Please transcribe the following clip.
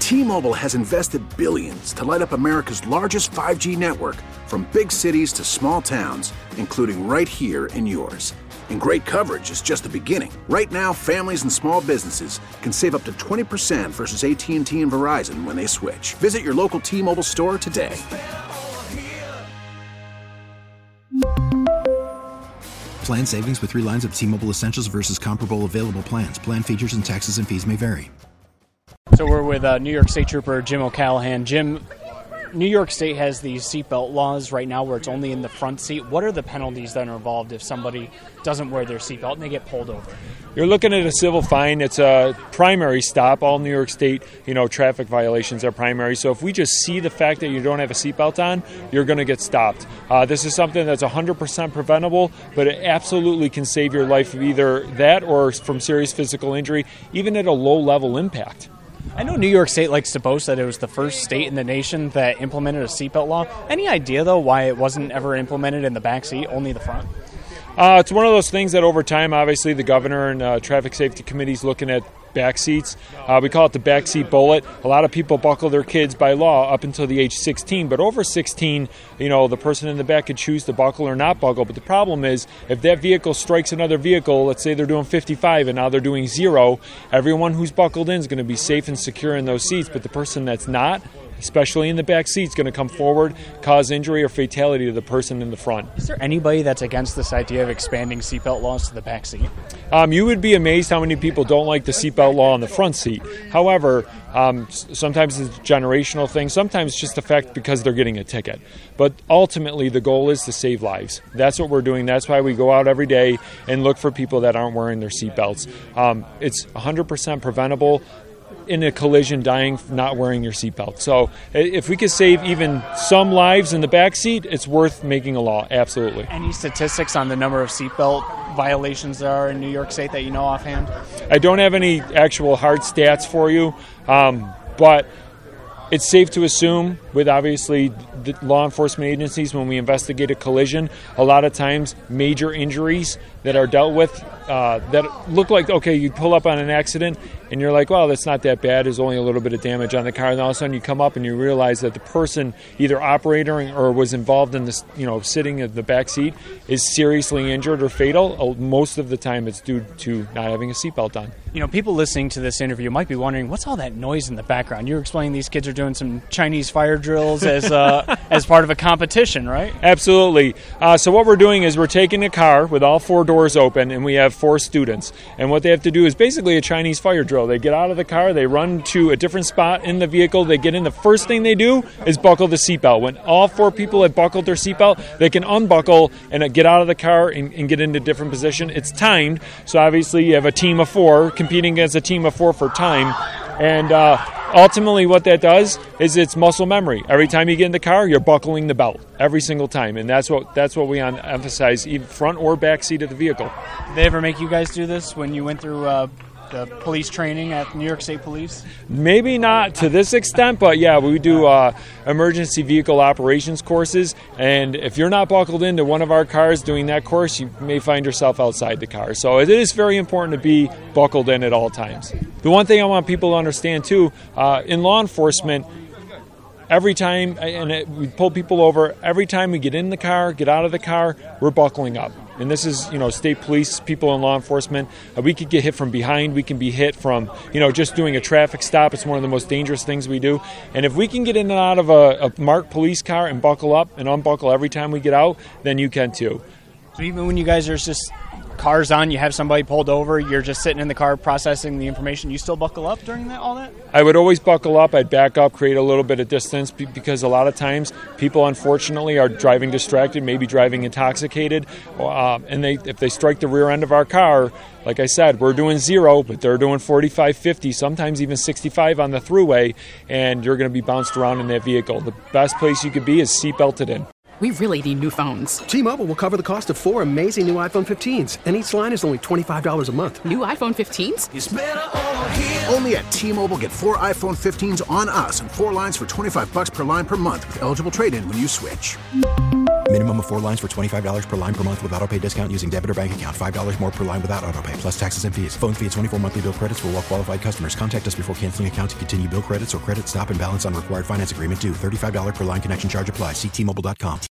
T-Mobile has invested billions to light up America's largest 5G network, from big cities to small towns, including right here in yours. And great coverage is just the beginning. Right now, families and small businesses can save up to 20% versus AT&T and Verizon when they switch. Visit your local T-Mobile store today. Plan savings with 3 lines of T-Mobile Essentials versus comparable available plans. Plan features and taxes and fees may vary. So we're with New York State Trooper Jim O'Callahan. Jim, New York State has these seatbelt laws right now where it's only in the front seat. What are the penalties that are involved if somebody doesn't wear their seatbelt and they get pulled over? You're looking at a civil fine. It's a primary stop. All New York State, traffic violations are primary. So if we just see the fact that you don't have a seatbelt on, you're going to get stopped. This is something that's 100% preventable, but it absolutely can save your life of either that or from serious physical injury, even at a low-level impact. I know New York State likes to boast that it was the first state in the nation that implemented a seatbelt law. Any idea, though, why it wasn't ever implemented in the back seat, only the front? It's one of those things that over time, obviously, the governor and traffic safety committee's looking at back seats. We call it the backseat bullet. A lot of people buckle their kids by law up until the age 16, but over 16, the person in the back could choose to buckle or not buckle. But the problem is, if that vehicle strikes another vehicle, let's say they're doing 55 and now they're doing 0, everyone who's buckled in is going to be safe and secure in those seats. But the person that's not, especially in the back seat, is going to come forward, cause injury or fatality to the person in the front. Is there anybody that's against this idea of expanding seatbelt laws to the back seat? You would be amazed how many people don't like the seatbelt law on the front seat. However, sometimes it's a generational thing. Sometimes it's just the fact because they're getting a ticket. But ultimately, the goal is to save lives. That's what we're doing. That's why we go out every day and look for people that aren't wearing their seatbelts. It's 100% preventable in a collision, dying not wearing your seatbelt. So if we could save even some lives in the back seat, it's worth making a law, absolutely. Any statistics on the number of seatbelt violations there are in New York State that you know offhand? I don't have any actual hard stats for you, but it's safe to assume with obviously the law enforcement agencies, when we investigate a collision, a lot of times major injuries that are dealt with that look like, okay, you pull up on an accident and you're like, well, that's not that bad. There's only a little bit of damage on the car. And all of a sudden you come up and you realize that the person either operating or was involved in this, sitting in the back seat is seriously injured or fatal. Most of the time it's due to not having a seatbelt on. People listening to this interview might be wondering, what's all that noise in the background? You're explaining these kids are doing some Chinese fire drills as part of a competition, right? Absolutely. So what we're doing is we're taking a car with all 4 doors open, and we have 4 students. And what they have to do is basically a Chinese fire drill. They get out of the car, they run to a different spot in the vehicle, they get in. The first thing they do is buckle the seatbelt. When all 4 people have buckled their seatbelt, they can unbuckle and get out of the car and get into a different position. It's timed, so obviously you have a team of 4 competing against a team of 4 for time. And ultimately what that does is it's muscle memory. Every time you get in the car, you're buckling the belt every single time. And that's what we emphasize, even front or back seat of the vehicle. Did they ever make you guys do this when you went through the police training at New York State Police? Maybe not to this extent, but yeah, we do emergency vehicle operations courses, and if you're not buckled into one of our cars doing that course, you may find yourself outside the car. So it is very important to be buckled in at all times. The one thing I want people to understand too, in law enforcement, every time, we pull people over, every time we get in the car, get out of the car, we're buckling up. And this is, state police, people in law enforcement. We could get hit from behind. We can be hit from, just doing a traffic stop. It's one of the most dangerous things we do. And if we can get in and out of a marked police car and buckle up and unbuckle every time we get out, then you can too. So even when you guys are just cars on, you have somebody pulled over, you're just sitting in the car processing the information, you still buckle up during all that? I would always buckle up. I'd back up, create a little bit of distance, because a lot of times people unfortunately are driving distracted, maybe driving intoxicated, and if they strike the rear end of our car, like I said, we're doing 0, but they're doing 45, 50, sometimes even 65 on the throughway, and you're going to be bounced around in that vehicle. The best place you could be is seatbelted in. We really need new phones. T-Mobile will cover the cost of 4 amazing new iPhone 15s, and each line is only $25 a month. New iPhone 15s? It's better over here. Only at T-Mobile, get 4 iPhone 15s on us and 4 lines for $25 per line per month with eligible trade-in when you switch. Minimum of 4 lines for $25 per line per month with autopay discount using debit or bank account. $5 more per line without autopay, plus taxes and fees. Phone fee at 24 monthly bill credits for well qualified customers. Contact us before canceling account to continue bill credits or credit stop and balance on required finance agreement due. $35 per line connection charge applies. See T-Mobile.com.